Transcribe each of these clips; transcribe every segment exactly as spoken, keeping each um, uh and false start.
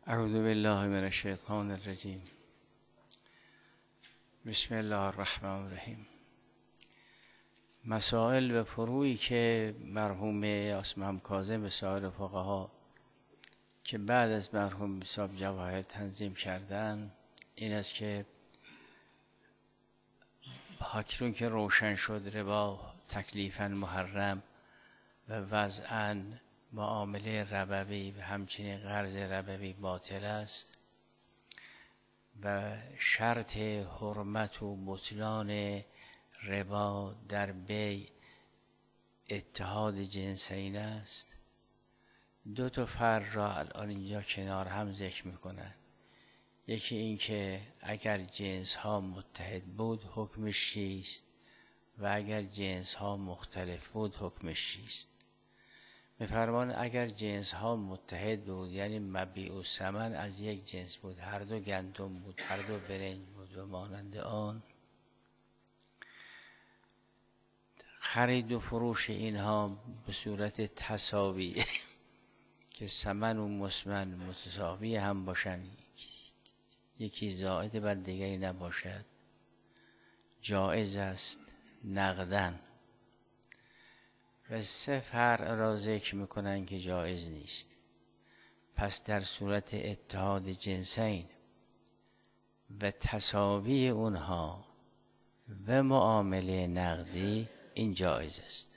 اعوذ بالله من الشیطان الرجیم. بسم الله الرحمن الرحیم. مسائل و فروعی که مرحوم اسمهم کاظم و سایر فقها که بعد از مرحوم صاحب جواهر تنظیم کردن این است که اکنون که روشن شد ربا تکلیفاً محرم و وضعاً معامله ربوی و همچنین قرض ربوی باطل است و شرط حرمت و بطلان ربا در بیع اتحاد جنسین است، دو تا فرق را الان اینجا کنار هم ذکر میکنن. یکی این که اگر جنس ها متحد بود حکمش چیست و اگر جنس ها مختلف بود حکمش چیست. میفرمان اگر جنس ها متحد بود یعنی مبیع و ثمن از یک جنس بود، هر دو گندم بود، هر دو برنج بود و مانند آن، خرید و فروش اینها به صورت تساوی که ثمن و مسمن متساوی هم باشن، یکی زائد بر دیگری نباشد، جایز است نقدن. و سه فرع را ذکر میکنن که جایز نیست. پس در صورت اتحاد جنسین و تساوی اونها و معامله نقدی این جایز است.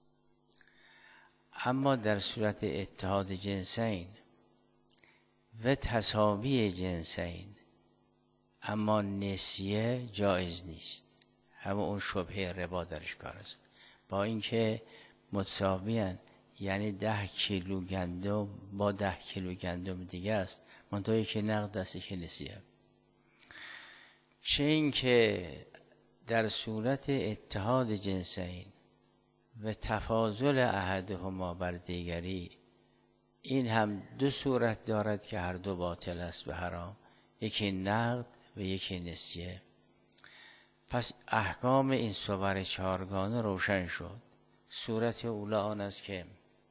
اما در صورت اتحاد جنسین و تساوی جنسین اما نسیه جایز نیست. همه اون شبهه ربا درش کار است. با اینکه متساویان، یعنی ده کیلو گندم با ده کیلو گندم دیگه است، منتها که نقد است که نسیه. چه این که در صورت اتحاد جنسین و تفاضل احدهما بر دیگری، این هم دو صورت دارد که هر دو باطل است و حرام، یکی نقد و یکی نسیه. پس احکام این صور چهارگانه روشن شد. صورت اولی آن است که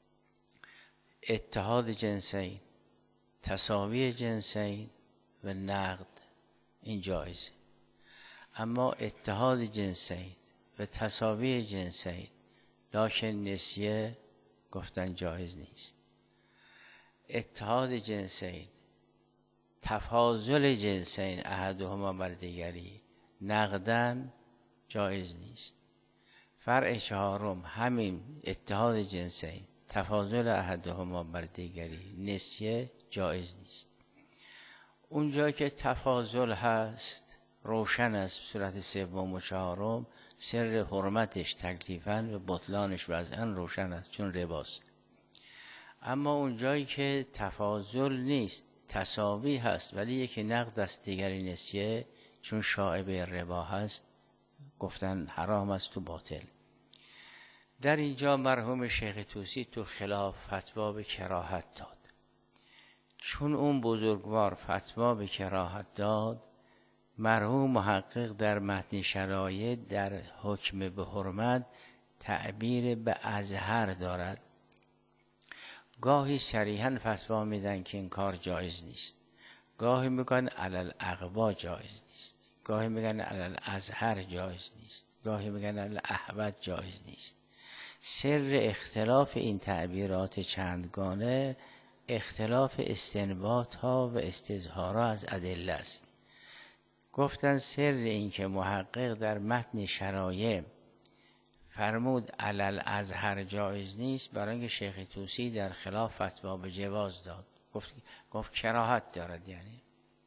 اتحاد جنسین، تساوی جنسین و نقد این جایزه. اما اتحاد جنسین و تساوی جنسین لکن نسیه گفتن جایز نیست. اتحاد جنسین، تفاضل جنسین احدهما بر دیگری، نقدن جایز نیست. فرع چهارم همین اتحاد جنسین، تفاضل احدهما بر دیگری، نسیه جایز نیست. اونجا که تفاضل هست روشن است. صورت سوم و چهارم سر حرمتش تکلیفاً و بطلانش وضعاً روشن است چون رباست. اما اونجایی که تفاضل نیست، تساوی هست ولی یکی نقد است دیگری نسیه، چون شائبه ربا هست گفتن حرام است و باطل. در اینجا مرحوم شیخ طوسی تو خلاف فتوا به کراهت داد. چون اون بزرگوار فتوا به کراهت داد، مرحوم محقق در متن شرایط در حکم به حرمت تعبیر به ازهر دارد. گاهی صریحاً فتوا میدن که این کار جایز نیست، گاهی میگن علل اقوا جایز نیست، گاهی میگن علل ازهر جایز نیست، گاهی میگن علل احوط جایز نیست. سر اختلاف این تعبیرات چندگانه اختلاف استنباط ها و استظهارها از ادله است. گفتن سر این که محقق در متن شرایع فرمود علل ازهر جایز نیست، برای اینکه شیخ طوسی در خلاف فتوا به جواز داد. گفت گفت کراهت دارد. یعنی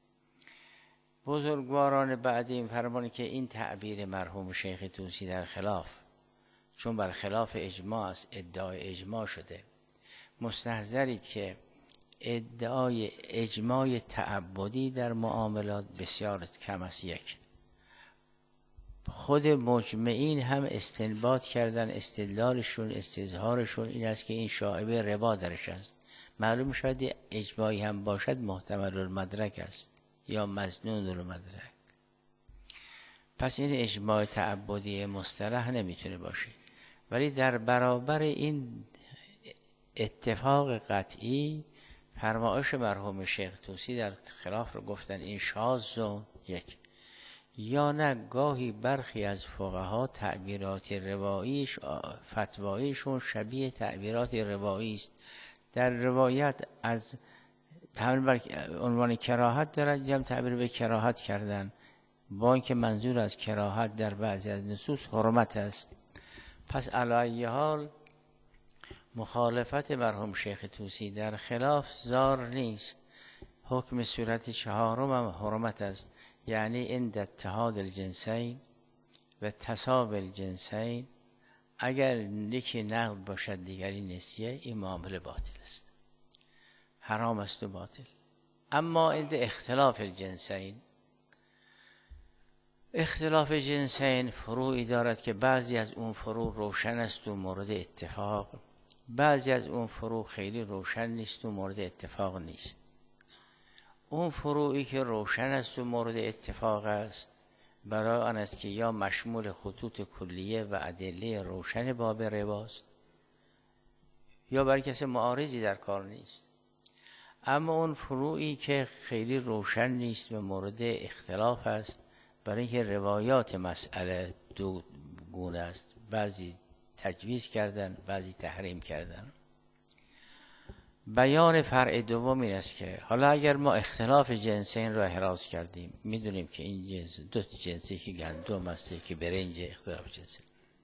بزرگواران بعد این فرمانی که این تعبیر مرحوم شیخ طوسی در خلاف، چون بر خلاف اجماع است، ادعای اجماع شده، مستحضرید که ادعای اجماع تعبدی در معاملات بسیار کم است. یک، خود مجمعین هم استنباط کردن، استدلالشون استظهارشون این است که این شائبه ربا درش است. معلوم شد اجماعی هم باشد محتمل المدرک است یا مظنون المدرک. پس این اجماع تعبدی مصطلح نمیتونه باشه. ولی در برابر این اتفاق قطعی فرمایش مرحوم شیخ طوسی در خلاف رو گفتن این شاذ و یک، یا نه گاهی برخی از فقها تعبیرات رواییش فتواییشون شبیه تعبیرات روایی است. در روایت از همین عنوان کراهت دارد، جمع تعبیر به کراهت کردن، با اینکه منظور از کراهت در بعضی از نصوص حرمت است. پس علی ای حال مخالفت مرحوم شیخ طوسی در خلاف زار نیست. حکم صورت چهارم هم حرمت است، یعنی عند اتحاد الجنسین و تساوی الجنسین، اگر یکی نقد باشد دیگری نسیه، این معامله باطل است، حرام است و باطل. اما عند اختلاف الجنسین، اختلاف جنسین فروعی دارد که بعضی از اون فروع روشن است و مورد اتفاق، بعضی از اون فروع خیلی روشن نیست و مورد اتفاق نیست. اون فروعی که روشن است و مورد اتفاق است برای آن است که یا مشمول خطوط کلیه و ادله روشن باب رباست، یا برای کسی معارضی در کار نیست. اما اون فروعی که خیلی روشن نیست و مورد اختلاف است، برای اینکه روایات مسئله دو گونه است، بعضی تجویز کردن، بعضی تحریم کردن. بیان فرع دوم این است که حالا اگر ما اختلاف جنسین را احراز کردیم، میدونیم که این جنس دو جنسی که گندم است که برنج، اختلاف جنسی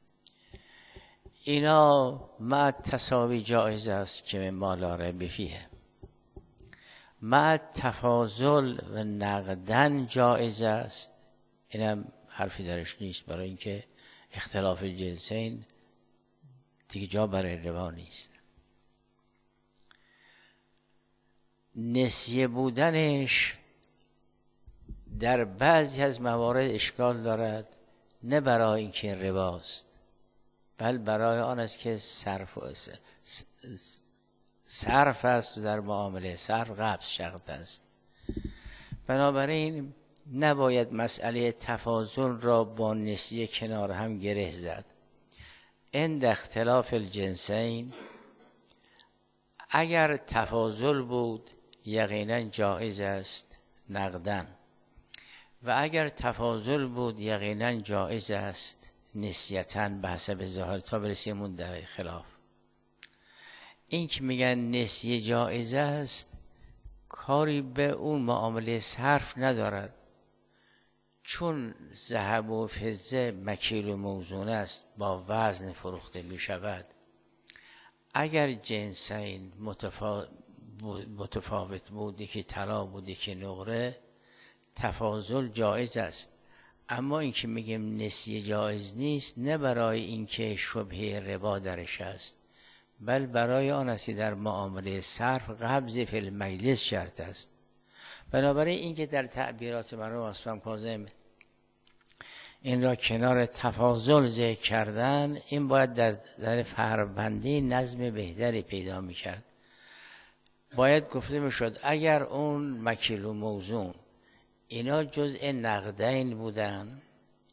اینا مع تساوی جایز است که ما لا ریب فیه، مع تفاضل و نقدن جایز است، اینم حرفی درش نیست، برای اینکه اختلاف جنسین دیگه جا برای روا نیست. نسیه بودنش در بعضی از موارد اشکال دارد، نه برای اینکه رواست، بل برای آن است که صرف صرف است و در معامله صرف قبض شرط است. بنابراین نباید مسئله تفاضل را با نسیه کنار هم گره زد. عند اختلاف الجنسین اگر تفاضل بود یقینا جایز است نقدن، و اگر تفاضل بود یقینا جایز است نسیتاً به حسب ظاهر، تا برسیم اون در خلاف. این که میگن نسیه جایز است کاری به اون معامله صرف ندارد، چون ذهب و فضه مکیل و موزون است، با وزن فروخته می شود. اگر جنسین متفا... متفاوت بودی که طلا بودی که نقره، تفاضل جایز است. اما این که میگیم نسیه جایز نیست، نه برای اینکه شبهه ربا درش است، بل برای آن است که در معامله صرف قبض فی المجلس شرط است. بنابراین این که در تعبیرات مرحوم اسلام کاظم این را کنار تفاضل ذکر کردن، این باید در در فربندی نظم بهتری پیدا میکرد. باید گفته میشد اگر اون مکیل و موزون اینا جزء نقدین بودن،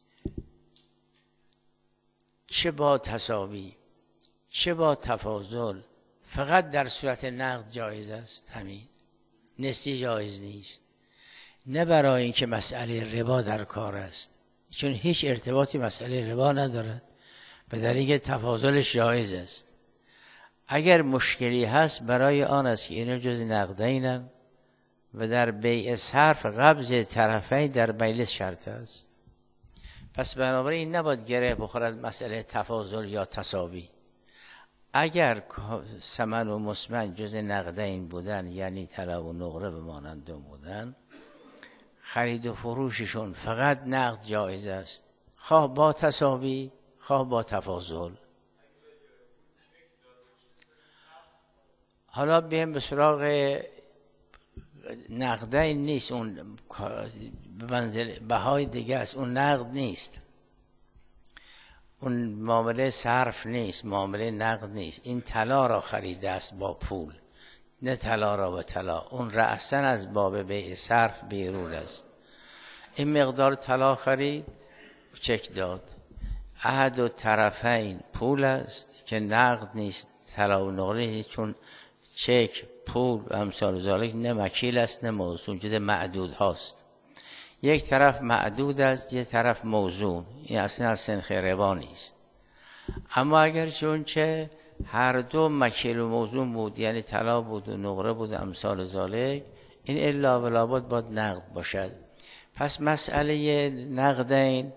چه با تساوی چه با تفاضل، فقط در صورت نقد جایز است، همین نسیه جایز نیست، نه برای اینکه مسئله ربا در کار است، چون هیچ ارتباطی مسئله ربا ندارد، به دلیل تفاضلش جایز است. اگر مشکلی هست برای آن است که اینا جز نقدینن و در بیع صرف قبض طرفین در مجلس شرط است. پس بنابراین نباید گره بخورد مسئله تفاضل یا تساوی. اگر ثمن و مسمن جز نقدین بودن، یعنی طلا و نقره به مانند بودن، خرید و فروششون فقط نقد جایز است، خواه با تساوی خواه با تفاضل. حالا بیایم به سراغ نقدین. نیست اون به منزل بهای دیگه است، اون نقد نیست، اون معامله صرف نیست، معامله نقد نیست. این طلا را خریده است با پول، نه طلا را با طلا. اون رأساً از باب بیع صرف بیرون است. این مقدار طلا خرید، چک داد، احد و طرفین پول است که نقد نیست، طلا و نقره نیست، چون چک پول و امثال ذالک نه مکیل است نه موزون، جد معدود هاست. یک طرف معدود است، یک طرف موزون، این اصلا از سنخ ربا نیست. اما اگر چون چه هر دو مکیل و موزون بود، یعنی طلا بود و نقره بود و امثال ذالک، این الا و لابد باید نقد باشد. پس مسئله نقدین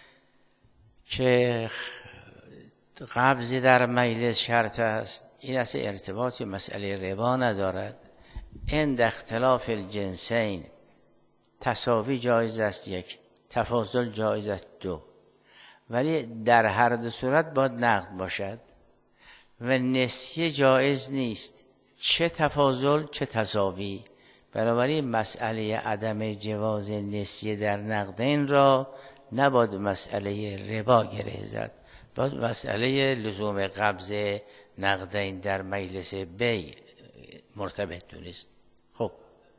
که قبضی در مجلس شرط است، این اصلا ارتباطی مسئله ربا ندارد. عند اختلاف الجنسین تساوی جایز است یک، تفاضل جایز است دو، ولی در هر دو صورت باید نقد باشد و نسیه جایز نیست، چه تفاضل چه تساوی. بنابراین مسئله عدم جواز نسیه در نقدین را نباید مسئله ربا گره زد، باید مسئله لزوم قبض نقدین در مجلس بی مرتبط دونست. خب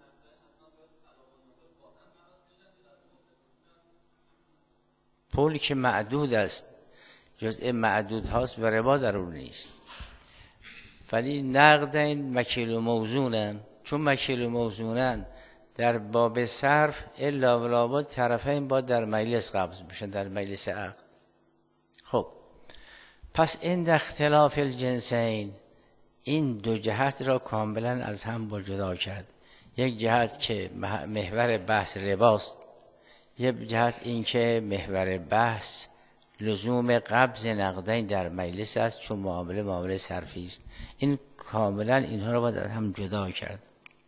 پولی که معدود است جزء معدود هاست و ربا در اون نیست، ولی نقدین مکیل و موزونن. چون مکیل و موزونن در باب صرف الا و لابد طرفین با در مجلس قبض بشن، در مجلس عقد. خب پس این اختلاف الجنسین این دو جهت را کاملا از هم با جدا کرد. یک جهت که محور بحث رباست، یک جهت این که محور بحث لزوم قبض نقدین در مجلس است، چون معامله معامله صرفی است. این کاملا اینها را باید از هم جدا کرد.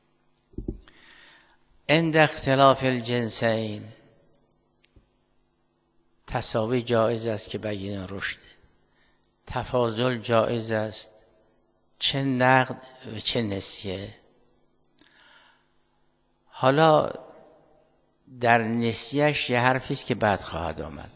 عند اختلاف الجنسین تساوی جایز است که بین رشد، تفاضل جایز است، چه نقد و چه نسیه. حالا در نسیهش یه حرفی است که بعد خواهد آمد.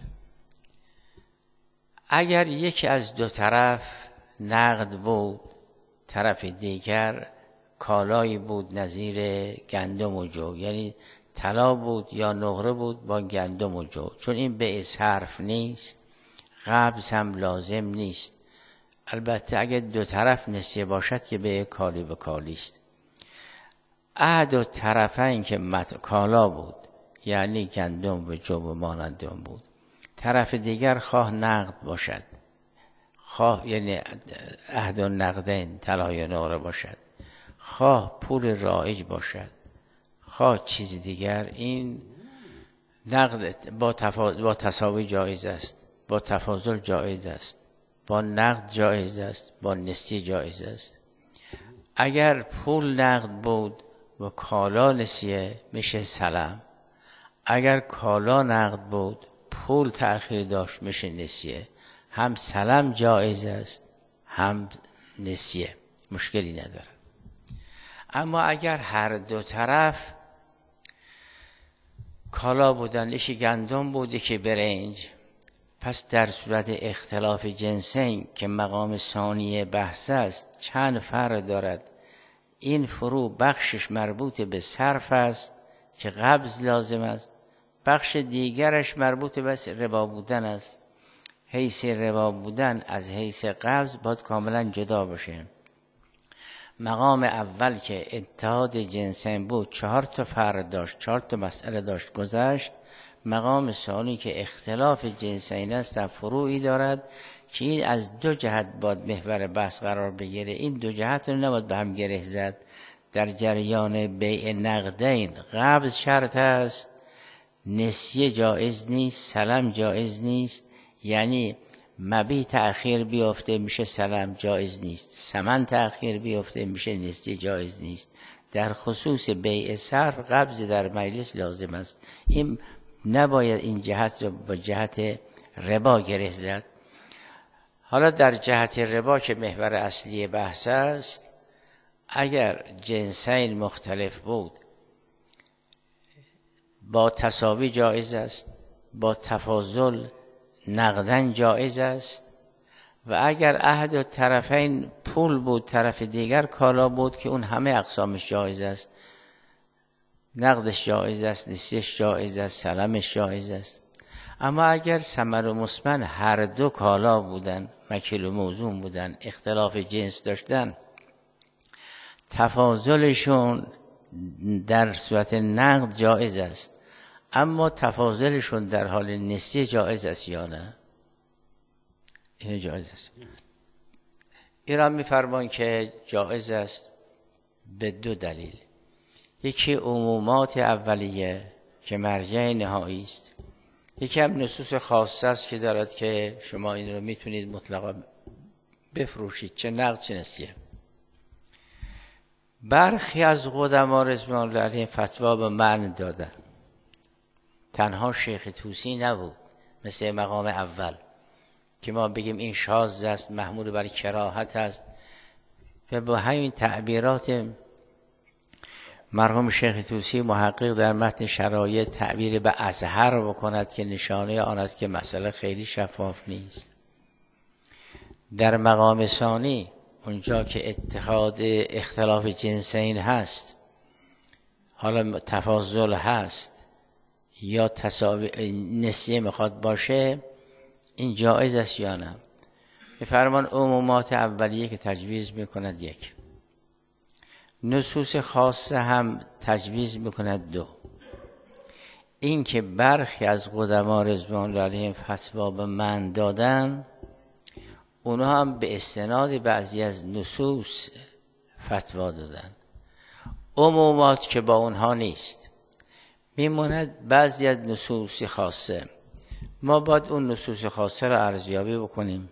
اگر یکی از دو طرف نقد بود، طرف دیگر کالایی بود نظیر گندم و جو، یعنی طلا بود یا نقره بود با گندم و جو، چون این بیع صرف نیست، قبض هم لازم نیست. البته اگر دو طرف نسیه باشد که بیع کالی به کالی است. عهد و طرفین که مت... کالا بود، یعنی گندم و جو و مانند اون بود، طرف دیگر خواه نقد باشد، خواه یعنی عهد و نقدین طلا یا نقره باشد، خواه پول رایج باشد، خواه چیز دیگر، این نقد با, تفا... با تساوی جایز است، با تفاضل جایز است، با نقد جایز است، با نسیه جایز است. اگر پول نقد بود و کالا نسیه میشه سلم، اگر کالا نقد بود پول تأخیر داشت میشه نسیه. هم سلم جایز است هم نسیه، مشکلی نداره. اما اگر هر دو طرف کالا بودن، یکی گندم بود یکی برنج، پس در صورت اختلاف جنسین که مقام ثانی بحث است چند فرق دارد. این فرو بخشش مربوط به صرف است که قبض لازم است، بخش دیگرش مربوط به ربا بودن است. حیث ربا بودن از حیث قبض باید کاملا جدا باشه. مقام اول که اتحاد جنسین بود چهار تا فرق داشت، چهار تا مسئله داشت گذشت. مقام ثانی که اختلاف جنسین است در فروعی دارد که این از دو جهت باید محور بحث قرار بگیره. این دو جهت رو نباید به هم گره زد. در جریان بیع نقدین قبض شرط است، نسیه جایز نیست، سلم جایز نیست. یعنی مبیع تأخیر بیافته میشه سلم جایز نیست، ثمن تأخیر بیافته میشه نسیه جایز نیست. در خصوص بیع صرف قبض در مجلس لازم است. این نباید این جهت رو با جهت ربا گره زد. حالا در جهت ربا که محور اصلی بحث است، اگر جنسین مختلف بود با تساوی جایز است، با تفاضل نقدن جایز است. و اگر عهد و طرفین پول بود، طرف دیگر کالا بود، که اون همه اقسامش جایز است، نقدش جایز است، نسیهش جایز است، سلمش جایز است. اما اگر ثمر و مسمن هر دو کالا بودن، مکیل و موزون بودن، اختلاف جنس داشتن، تفاضلشون در صورت نقد جایز است، اما تفاضلشون در حال نسیه جایز است یا نه؟ این جایز است. ایران می‌فرمان که جایز است به دو دلیل. یکی عمومات اولیه که مرجع نهایی است، یکی هم نصوص خاصه است که دارد که شما این رو میتونید مطلقا بفروشید، چه نقد چه نسیه. برخی از قدما رضوان الله علیهم فتوا به منع دادن. تنها شیخ طوسی نبود، مثل مقام اول که ما بگیم این شاذ است، محمول بر کراهت است، و با همین تعبیرات مرحوم شیخ طوسی محقق در متن شرایط تعبیر به ازهر بکند که نشانه آن است که مسئله خیلی شفاف نیست. در مقام ثانی اونجا که اتحاد اختلاف جنسین هست، حالا تفاضل هست یا تساوی نسیه میخواد باشه، این جایز است یا نه؟ فرمان عمومات اولیه که تجویز میکند یک، نصوص خاصه هم تجویز میکند دو. این که برخی از قدما رضوان الله علیهم فتوا به من دادن، اونها هم به استناد بعضی از نصوص فتوا دادن، عمومات که با اونها نیست. میموند بعضی از نصوص خاصه. ما باید اون نصوص خاصه را ارزیابی بکنیم،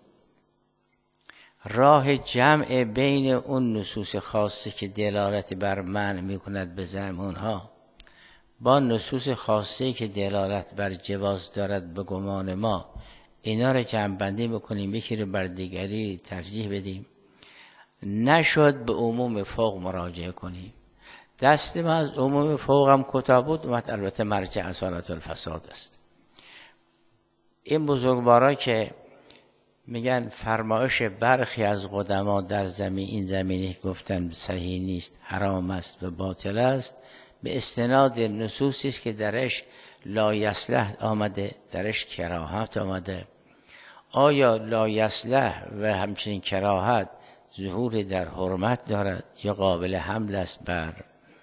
راه جمع بین اون نصوص خاصه که دلالت بر منع میکند به زعم اونها با نصوص خاصه که دلالت بر جواز دارد به گمان ما، اینا رو جمع بندی بکنیم، یکی رو بر دیگری ترجیح بدیم. نشد به عموم فوق مراجعه کنیم. دست ما از عموم فوق هم کتاب بود، البته مرجع اصالت الفساد است. این بزرگوارا که میگن فرمایش برخی از قدما در زمین این زمینی گفتن صحیح نیست، حرام است و باطل است، به استناد نصوصی است که درش لا یصلح آمده، درش کراهت آمده. آیا لا یصلح و همچنین کراهت ظهور در حرمت دارد یا قابل حمل است بر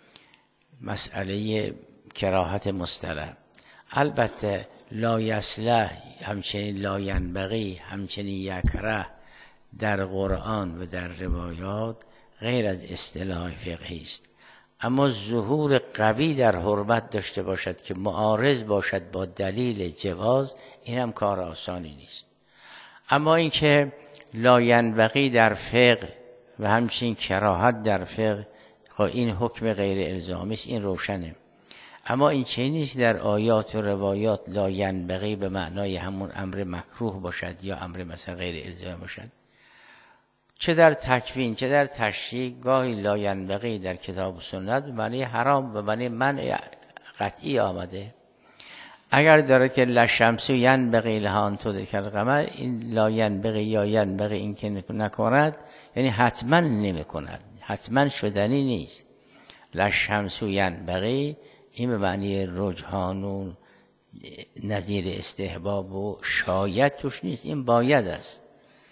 مسئله کراهت مصطلح؟ البته لا یصلح همچنین لا ینبغی همچنین یکره در قرآن و در روایات غیر از اصطلاح فقهی است، اما ظهور قوی در حرمت داشته باشد که معارض باشد با دلیل جواز، این هم کار آسانی نیست. اما اینکه لا ینبغی در فقه و همچنین کراهت در فقه، خب این حکم غیر الزامی است، این روشنه. اما این چه نیست در آیات و روایات لا ینبغی به معنای همون امر مکروه باشد یا امر مثلا غیر الزامی باشد. چه در تکوین چه در تشریع گاهی لا ینبغی در کتاب و سنت به معنی حرام و معنی منع قطعی آمده. اگر داره که لشمس ینبغی لها ان تدرک القمر، این لا ینبغی یا ینبغی این که نکند یعنی حتما نمی کند، حتما شدنی نیست. لشمس ینبغی این به معنی رجحان و نظیر استحباب و شاید توش نیست، این باید است.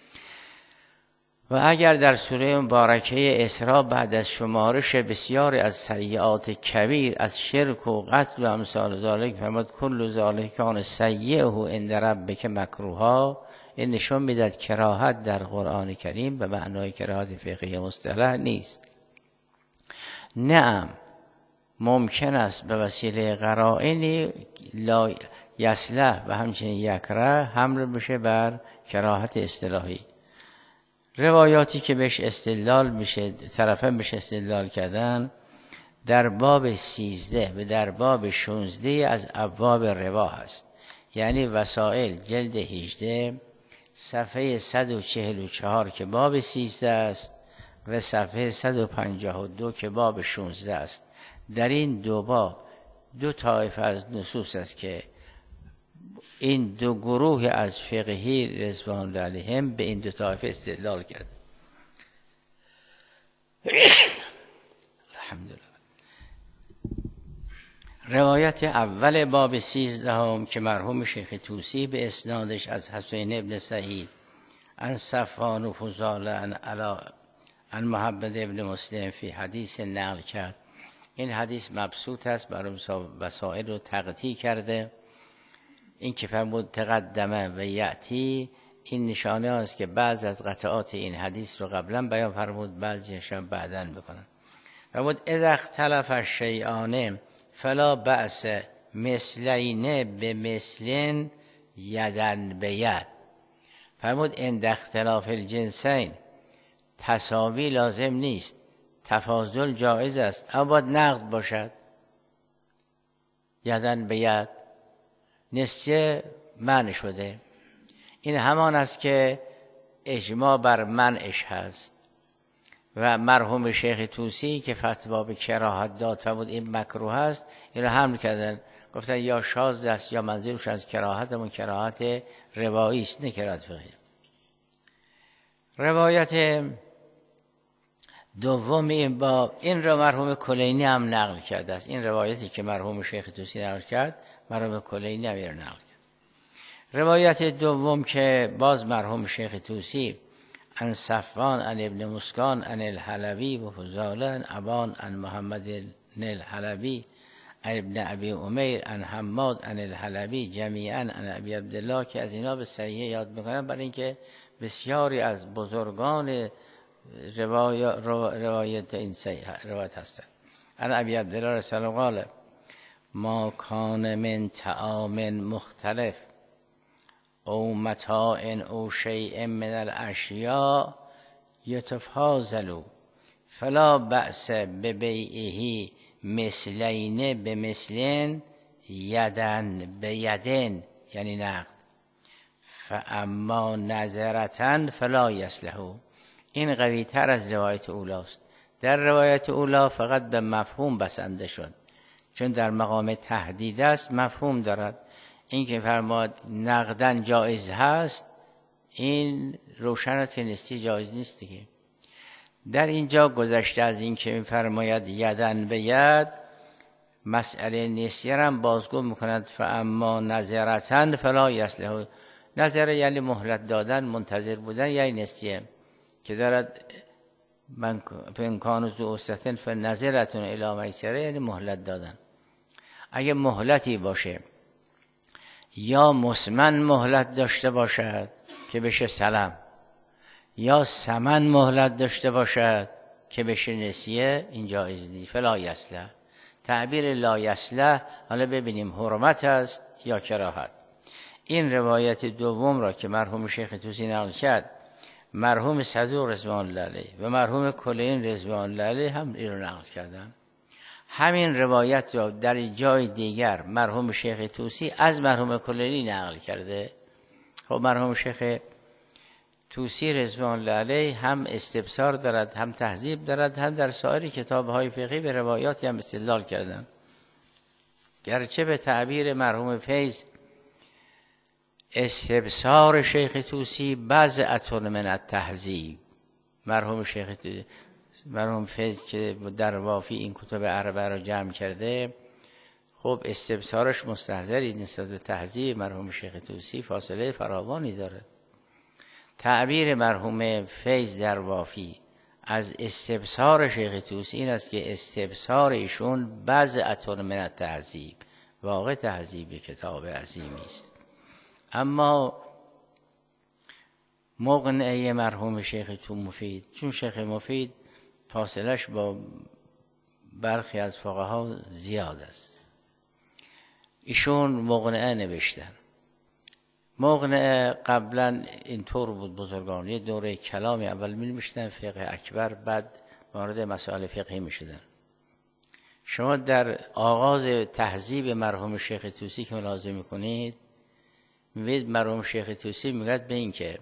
و اگر در سوره مبارکه اسراء بعد از شمارش بسیار از سیئات کبیر از شرک و قتل و امثال ذالک فرمود کل ذالک کان سیئه عند ربک مکروها، این نشون میدهد کراهت در قرآن کریم به معنای کراهت فقهی مصطلح نیست. نعم ممکن است به وسیله قرائنی لا یصلح و همچنین یکره حمل بشه بر کراهت اصطلاحی. روایاتی که بهش استدلال میشه، طرفین بهش استدلال کردن، در باب سیزده و در باب شونزده از ابواب ربا هست، یعنی وسائل جلد هجده صفحه صد و چهل و چهار که باب سیزده است و صفحه صد و پنجاه و دو که باب شونزده است. در این دو باب دو طایفه از نصوص است که این دو گروه از فقهی رضوان الله علیهم به این دو طایفه استدلال کرد. الحمدلله. روایت اول باب سیزدهم که مرحوم شیخ طوسی به اسنادش از حسین ابن سعید عن صفوان و فضال عن علا عن محمد ابن مسلم فی حدیث نقل کرد. این حدیث مبسوط است، برای وسائل رو تقطیع کرده. این که فرمود تقدمه و یأتی، این نشانه است که بعض از قطعات این حدیث رو قبلا بیان فرمود، بعضیش هم بعداً بکنن. فرمود اذا اختلف الشیئان فلا بأس مثلین به مثلین یدن به ید. فرمود عند اختلاف الجنسین، تساوی لازم نیست، تفاضل جایز است، اما باید نقد باشد. یدن به ید نسیه منع شده. این همان است که اجماع بر منعش هست و مرحوم شیخ طوسی که فتوا به کراهت داد فرمود این مکروه است، این رو حمل کردن، گفتن یا شاذ است یا منظورش از کراهت همون کراهت روایی است، نه کراهت فقهی. روایت دوم این باب، این را مرحوم کلینی هم نقل کرده است. این روایتی که مرحوم شیخ طوسی نقل کرد، مرحوم کلینی هم نقل کرد. روایت دوم که باز مرحوم شیخ طوسی عن صفوان عن ابن مسکان عن الحلبی و فضاله عن ابان عن محمد الحلبی عن ابن ابی امیر عن حماد عن الحلبی جمیعا عن ابی عبدالله، که از اینا به صحیح یاد میکنم برای اینکه بسیاری از بزرگان روایت, روایت این صحیح روایت هستند. عن ابی عبدالله رسول الله قال ما کان من طعام مختلف او متاع او شیء من الاشیاء یتفاضلوا فلا بأس ببیعه مثلین بمثلین یدن بیدن، یعنی نقد. فاما نظرتن فلا یصلح. این قوی تر از روایت اولاست. در روایت اولا فقط به مفهوم بسنده شد، چون در مقام تهدید است مفهوم دارد. این که فرماد نقدن جایز هست، این روشن است که نستی جایز نیست دیگه. در اینجا گذشته از این که فرماید یدن به ید، مسئله نسیه هم بازگو میکند. فاما نظرتن فلا یصلح. نظر یعنی مهلت دادن، منتظر بودن، یعنی نسیه که دارد من امکان ذو عسرة فنظرة الی میسرة، یعنی مهلت دادن. اگه مهلتی باشه یا مسمن مهلت داشته باشد که بشه سلم، یا سمن مهلت داشته باشد که بشه نسیه، این جایز نیست. فلا یصلح. تعبیر لا یصلح حالا ببینیم حرمت است یا کراهت. این روایت دوم را که مرحوم شیخ طوسی نقل کرد، مرحوم صدوق رضوان الله علیه و مرحوم کلین رضوان الله علیه هم این رو نقل کردن. همین روایت را در جای دیگر مرحوم شیخ طوسی از مرحوم کلینی نقل کرده. خب مرحوم شیخ طوسی رضوان الله علیه هم استبصار دارد، هم تهذیب دارد، هم در سایر کتاب‌های فقهی به روایاتی هم استدلال کردن. گرچه به تعبیر مرحوم فیض استبصار شیخ طوسی بضعة من التهذیب، مرحوم شیخ مرحوم فیض که در وافی این کتب اربعه را جمع کرده، خب استبصارش مستحضری نسبت به تهذیب مرحوم شیخ طوسی فاصله فراوانی داره. تعبیر مرحوم فیض در وافی از استبصار شیخ طوسی این است که استبصار ایشون بضعة من التهذیب، واقع تهذیب کتاب عظیمی است. اما مقنعه مرحوم شیخ تو مفید، چون شیخ مفید فاصلش با برخی از فقها زیاد است، ایشون مقنعه نوشتن. مقنعه قبلا اینطور بود، بزرگان یه دوره کلامی اول می نوشتن فقه اکبر، بعد وارد مسائل فقهی می شدن. شما در آغاز تهذیب مرحوم شیخ طوسی که ملاحظه می کنید، می‌بینید مرحوم شیخ طوسی میگه به این که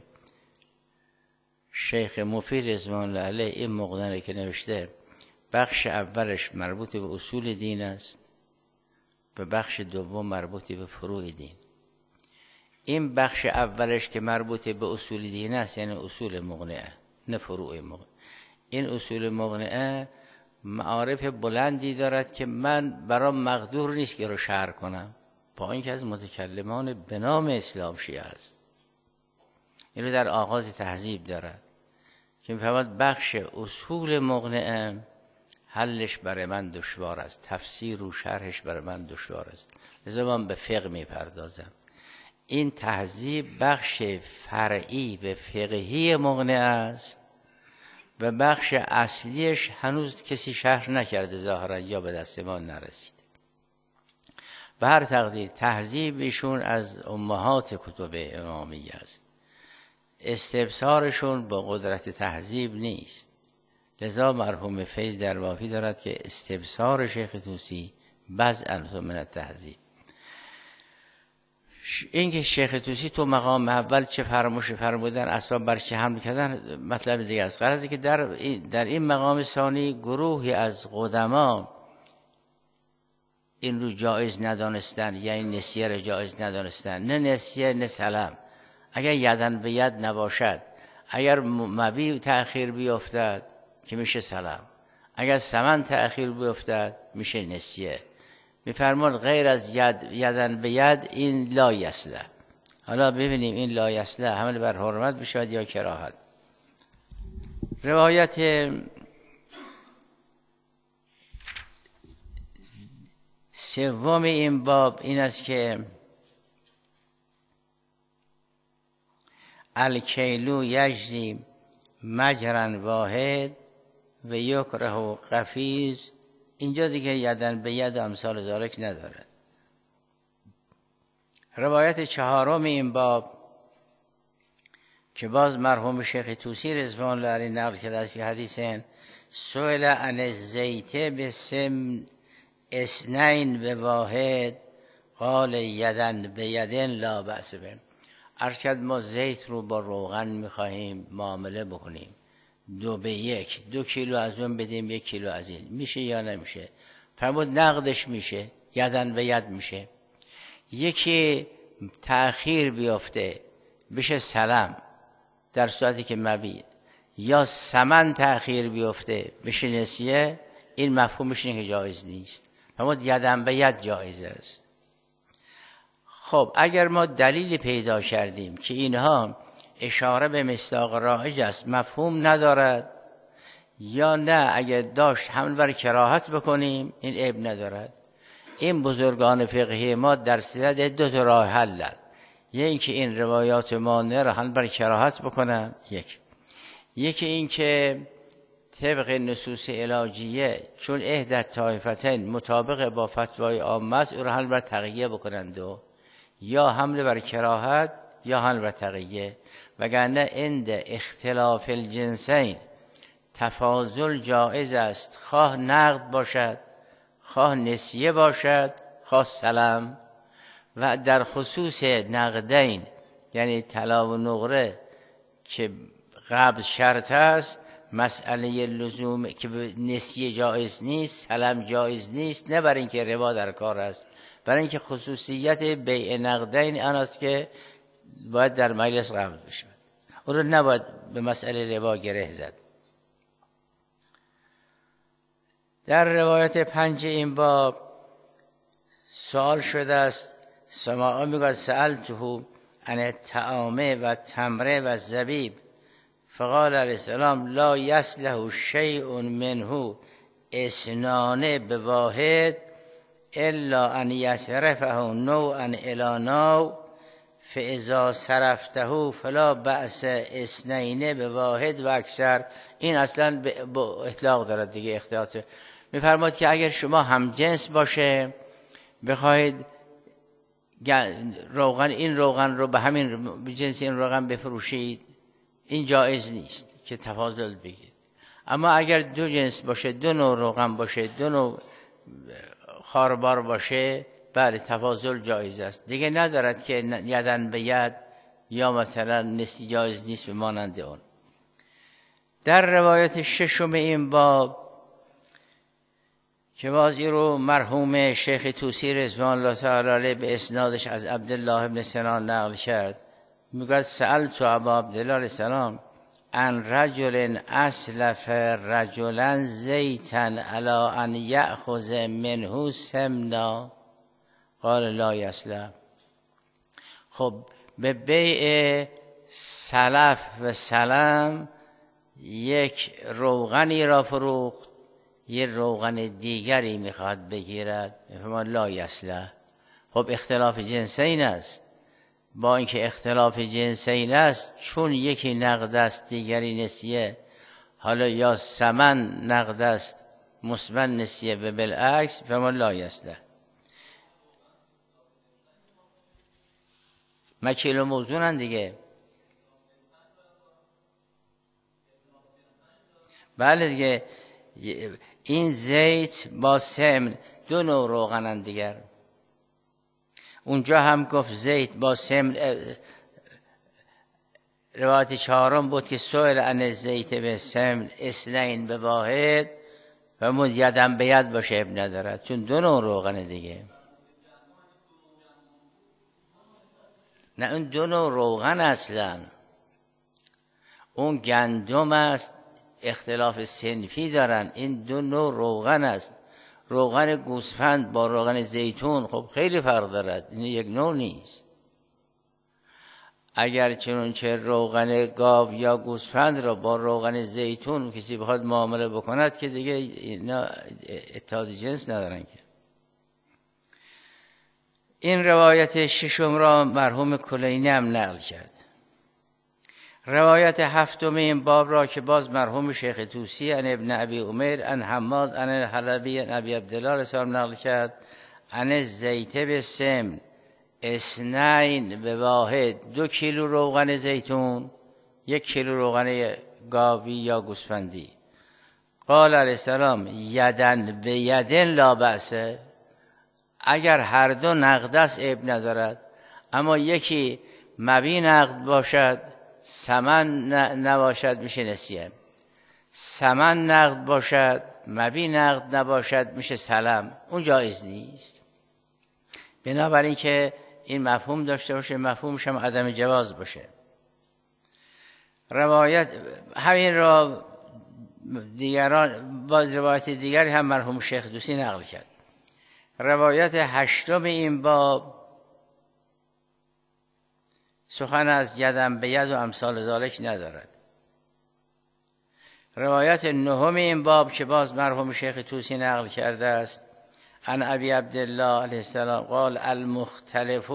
شیخ مفید رضوان الله علیه این مقدمه که نوشته بخش اولش مربوط به اصول دین است، به بخش دوم مربوط به فروع دین. این بخش اولش که مربوط به اصول دین است یعنی اصول مقنعه، نه فروع مقنعه. این اصول مقنعه معارف بلندی دارد که من برام مقدور نیست که رو شرح کنم، با اینکه از متکلمان به نام اسلام شیعه است. این رو در آغاز تهذیب دارد که میفرماد بخش اصول مقنعه حلش برای من دشوار است، تفسیر و شرحش برای من دشوار است، لذا من به فقه میپردازم. این تهذیب بخش فرعی به فقهی مقنعه است و بخش اصلیش هنوز کسی شرح نکرده ظاهرا یا به دست ما نرسید. به هر تقدیر تهذیب ایشون از امهات کتب امامیه است، استبصارشون با قدرت تهذیب نیست. لذا مرحوم فیض در وافی دارد که استبصار شیخ طوسی بضع من التهذیب. این که شیخ طوسی تو مقام اول چه فرموش فرمودن، اسباب بر چه حمل کردن، مطلب دیگه است. غرضی که در در این مقام ثانی گروهی از قدما این رو جایز ندانستن، یعنی نسیه رو جایز ندانستن، نه نسیه نه سلام. اگر یدن به ید نباشد، اگر مبی تأخیر بیفتد که میشه سلام، اگر ثمن تأخیر بیفتد میشه نسیه. میفرماد غیر از ید یدن به ید این لا یصلح. حالا ببینیم این لا یصلح حمل بر حرمت بشود یا کراهت. روایت سوم این باب این است که الکیلو یجری مجرا واحد و یکره قفیز. اینجا دیگه یدن به ید امثال ذالک نداره. روایت چهارم این باب که باز مرحوم شیخ طوسی رضوان الله علیه نقل کرده است، فی حدیث سئل عن الزیت بسم اثنین به واحد قال یدن به یدن لا بأس به. عرض کرد ما زیت رو با روغن میخواهیم معامله بکنیم، دو به یک، دو کیلو از اون بدیم یک کیلو از این، میشه یا نمیشه؟ فرمود نقدش میشه، یدن به ید میشه. یکی تأخیر بیفته بشه سلام در صورتی که مبی، یا ثمن تأخیر بیفته بشه نسیه، این مفهومش اینه که جایز نیست. فرمود یدن به ید جایز است. خب اگر ما دلیلی پیدا کردیم که اینها اشاره به مصداق رایج است، مفهوم ندارد، یا نه اگر داشت حمل بر کراهت بکنیم، این عیب ندارد. این بزرگان فقهی ما در صدد دو تا راه حل دارند. یکی که این روایات مانع را حمل بر کراهت بکنن، یک یکی این که طبق نصوص علاجیه چون احدت طایفتین مطابق با فتوای عامه است، او را حمل بر تقیه بکنند، دو یا حمل بر کراهت یا حمل بر تقیه. وگرنه عند اختلاف الجنسین تفاضل جایز است، خواه نقد باشد، خواه نسیه باشد، خواه سلام. و در خصوص نقدین یعنی طلا و نقره که قبض شرط است، مسئله لزوم که نسیه جایز نیست، سلام جایز نیست، نه برای اینکه ربا در کار است، برای اینکه خصوصیت بیع نقدین آن است که باید در مجلس قبض بشه، او رو نباید به مسئله ربا گره زد. در روایت پنج این باب سوال شده است، سماع میگوید سألته عن الطعام و تمره و زبیب فقال علیه السلام لا یصلح شیء منه اثنان بواحد الا ان یصرفه نوعا الی نوع فاذا صرفته فلا بأس اثنین بواحد و اکثر. این اصلا با اطلاق دارد دیگه، اختیارات. میفرماد که اگر شما هم جنس باشه بخواهید روغن این روغن رو به همین جنس این روغن بفروشید، این جایز نیست که تفاضل بگید. اما اگر دو جنس باشه، دو نوع روغن باشه، دو نوع خاربار باشه، بله تفاضل جایز است. دیگه ندارد که یدن به ید یا مثلا نسی جایز نیست به مانند اون. در روایت ششم این باب که باز این رو مرحوم شیخ طوسی رضوان الله تعالی علیه به اسنادش از عبدالله بن سنان نقل کرد، میگه سألت ابا عبدالله علیه السلام ان رجل اسلف رجلا زیتا علی ان یأخذ منه سمنا قال لا یصلح. خب به بیع سلف و سلام یک روغنی را فروخت، یک روغن دیگری میخواد بگیرد، میفهمد لا یصلح. خب اختلاف جنسین است. با اینکه اختلاف جنسین است، چون یکی نقد است دیگری نسیه، حالا یا ثمن نقد است مثبت نسیه و بالعکس، فما لا یصلح. مکیل و موزونن دیگه. بله دیگه، این زیت با سمن دو نوع روغنن دیگر. اونجا هم گفت زیت با سمن. روایت چهارم بود که سئل عن الزیت به سمن اثنین به واحد و مون یدم به ید باشه اب ندارد، چون دو نوع روغن دیگه. نه اون دو نوع روغن اصلا، اون گندم است، اختلاف صنفی دارن. این دو نوع روغن است. روغن گوسفند با روغن زیتون خب خیلی فرق دارد، این یک نوع نیست. اگر چنانچه روغن گاو یا گوسفند را با روغن زیتون کسی بخواد معامله بکند که دیگه اینا اتحاد جنس ندارن که. این روایت ششم را مرحوم کلینی هم نقل کرد. روایت هفتم این باب را که باز مرحوم شیخ طوسی عن ابن ابی عمیر عن حماد عن الحلبی عن ابی عبدالله رسول نقل کرد عن الزیت بالسمن اثنین به واحد، دو کیلو روغن زیتون، یک کیلو روغن گاوی یا گوسفندی. قال علیه السلام یدن به یدن لا بأسه، اگر هر دو نقد است عیب ندارد، اما یکی مبی نقد باشد ثمن نباشد میشه نسیه، ثمن نقد باشد مبی نقد نباشد میشه سلم، اون جایز نیست. بنابراین که این مفهوم داشته باشه، مفهومش هم عدم جواز باشه. روایت همین را دیگران با روایت دیگری هم مرحوم شیخ طوسی نقل کرد. روایت هشتم این باب سخن از یدم به ید و امثال ذالک ندارد. روایت نهم این باب که باز مرحوم شیخ طوسی نقل کرده است عن ابی عبدالله علیه السلام قال المختلف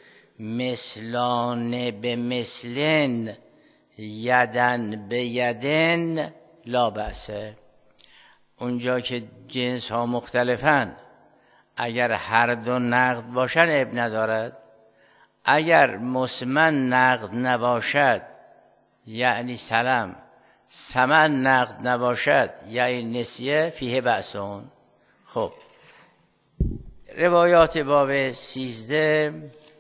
مثلان به مثلن یدن به یدن لا بأسه. اونجا که جنس ها مختلفن اگر هر دو نقد باشن عیب ندارد، اگر مثمن نقد نباشد یعنی سلم، ثمن نقد نباشد یعنی نسیه، فیه بأسون. خب روایات باب سیزده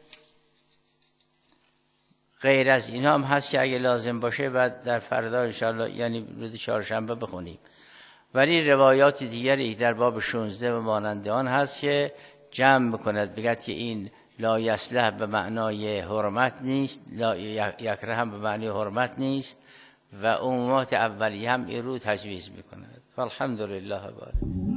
غیر از اینا هم هست که اگه لازم باشه بعد در فردا انشاءالله یعنی روز چهارشنبه بخونیم، ولی روایات دیگری در باب شانزده و مانند آن هست که جمع بکند، بگد که این لا یصلح به معنای حرمت نیست، لا یکره هم به معنای حرمت نیست و عمومات اولیه هم این رو تجویز میکند. والحمدلله.